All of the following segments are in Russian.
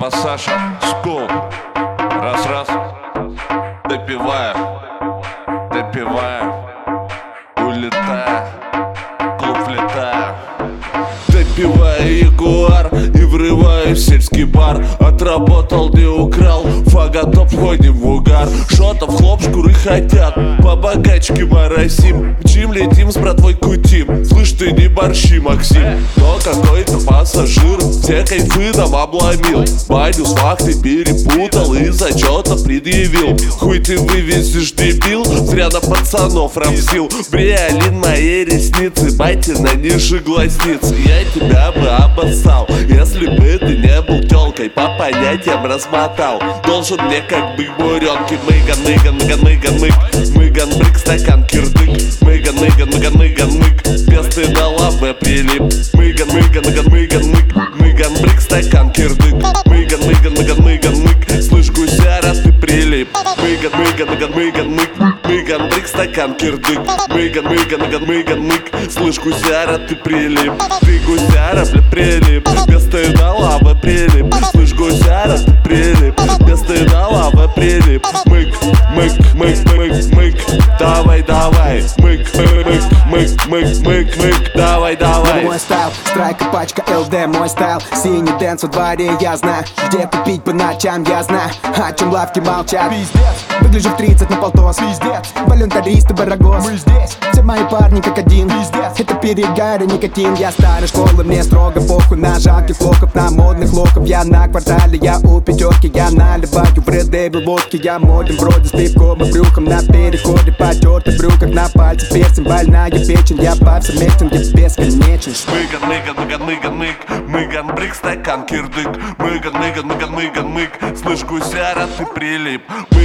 Массаж, скул. Раз-раз. Допивая, улетая, клуб летая. Допивая ягуар и врываюсь в сельский бар. Отработал, не украл, фаготов входим в угар. Шотов, хлоп, шкуры хотят, по богачке моросим. Мчим, летим, с братвой кутим. Слышь, ты не борщи, Максим. Но какой-то пассажир все кайфы нам обломил. Баню с вахтой перепутал и зачета предъявил. Хуй ты вывесишь, дебил, зря на пацанов рамсил. Бриолин моей ресницы, батина ниже глазницы. Я тебя бы обоссал, если бы ты не был тёлкой. По понятиям размотал. Должен мне как бы буренки. Мыган, мыган, брик, стакан, кирдык. Мыган, мык, без ты на лаве прилип. Мыган, мыган, брик, стакан, кирдык. Мыган, мык, слышь, гусяра, ты прилип. Мыган, мык, брик, стакан, кирдык. Мыган, мык, слышь, гусяра, ты прилип. Ты гусяра, бля, прилип. Без ты на лаве прилип. Слышь, гусяра, ты прилип. Без ты на лаве прилип. Мык, давай, мык, давай. Мой стайл, страйк и пачка ЛД, мой стайл. Синий дэнс во дворе, я знаю. Где купить по ночам, я знаю. О чем лавки молчат. Выгляжу в 30 на полтос. Волюнтаристы, барагос. Мы здесь. Все мои парни как один. Это перегар и никотин. Я старой школы, мне строго похуй на жалких лохов, на модных лохов. Я на квартале, я у пятерки. Я наливаю в Red Devil водки. Я моден вроде с пивком и брюхом. На переходе потертых брюках. На пальце перстень, больная печень. Я повсеместен, я бесконечен. Мыган, брик, стакан, кирдык. Мыган, мык, слышь, гусяра, ты прилип.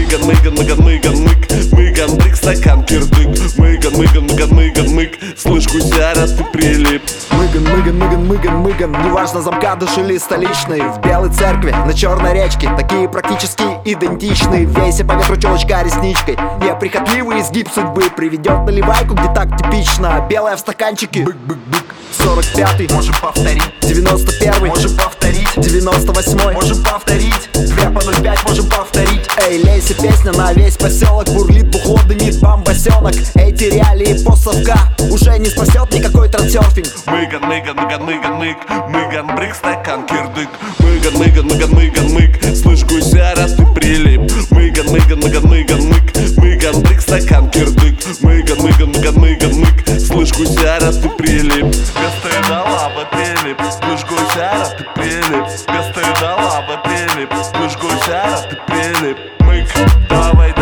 Мыган, брик, стакан, кирдык. Мыган, мык, слышь, гусяра, ты прилип. Мыган, неважно, замкадыш или столичный. В Белой церкви, на Черной речке. Такие практически идентичны. Вейся по ветру челочка ресничкой. Неприхотливый изгиб судьбы приведет наливайку, где так типично. Белая в стаканчике. 45-й, можем повторить. 91-й, можем повторить. 98-й, можем повторить. 2 по 0,5, можем повторить. Эй, лейся, песня на весь поселок. Бурлит бухло, дымит бомбосенок. Эти реалии постсовка уже не спасет никакой трансерфинг. Мыган, брик, стакан, кирдык. Мыган, мык, слышь, гусяра, ты прилип. Мыган, брик, стакан, кирдык. Мыган, мык, слышь, гусяра, ты прилип. Без ты на лаве прилип. Слышь, гусяра, ты прилип. Без ты на лаве прилип. Слышь, гусяра, ты прилип. Мык, давай.